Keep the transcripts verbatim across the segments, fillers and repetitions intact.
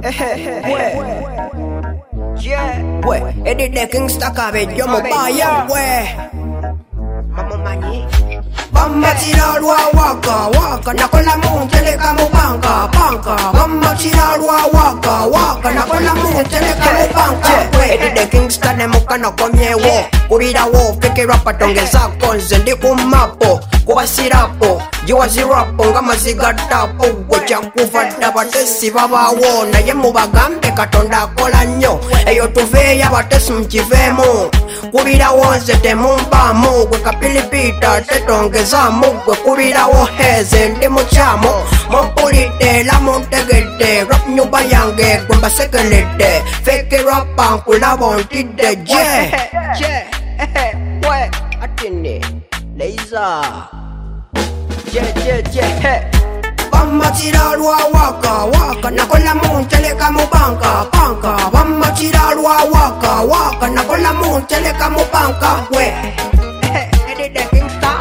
We, Eddie de Kingstar cabello mo vaya, we. Vamos mañi. Vamos a tirar wa waka waka na con la monte como banca banca. Vamos a tirar wa waka waka na con la monte como banca. We, Eddie de Kingstar ne muka no komyewo. Kurira wo fike rapa tongeza konze ndi kumapo. Kuba sirapo, jiwa zirapo ngama zigatapo. Wecha kufata batesi babawo na ye mubagambe katonda kola nnyo. Eyo tuveya batesi mkivemo. Kubira wonse temumpamo gwe kapilipita tetongezamo gwe kubira woheze ndi mukyamo mumpulidde la muntegedde rap nyumba yange gwe mbasekeledde feke rapa nkulaba ontidde je we atini leiza je je je Vamos a tirar wa waka waka na con la monteleka mo banca banca. Vamos a tirar wa waka waka na con la monteleka mo banca. We, Eddie de Kingstar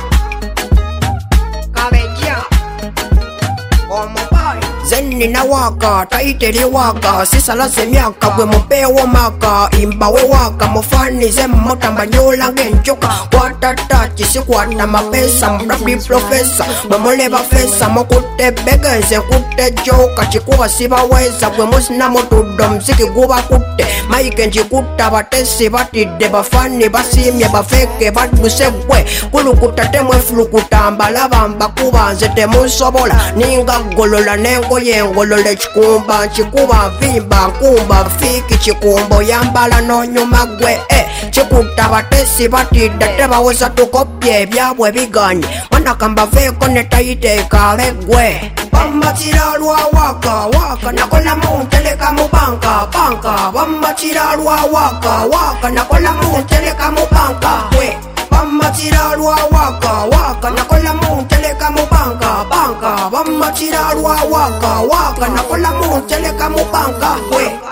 cabello como pai. Zeni na waka taiteri waka sisala semyaka gwe mupewo maka imba we waka mufani zemo tambanyola ngenjoka watata chisikwata mapesa mrabi profesa mwemoleba fesa mokute begenze kute joka chikuwa sibaweza gwe musina motudo mziki guba kute maike njikuta batesi batide bafani basimye bafeke baduse gwe kulukuta temwe fulukuta mbalabamba kubanze temusobola ninga golola nengo yengolole chikumba chikuba vimba nkumba fiki chikumbo yambala no nyuma gwe eh chikuta batesi batida tebawoza tukopye byabwe biganye mwana kamba veko netaiteka legwe Vamos tirar wa waka waka na con la monteleka mo banca banca. Vamos tirar wa waka waka na con la monteleka mo banca. We, vamos tirar wa waka waka na con la monteleka mo banca banca. Vamos tirar wa waka waka na con la monteleka mo banca. We.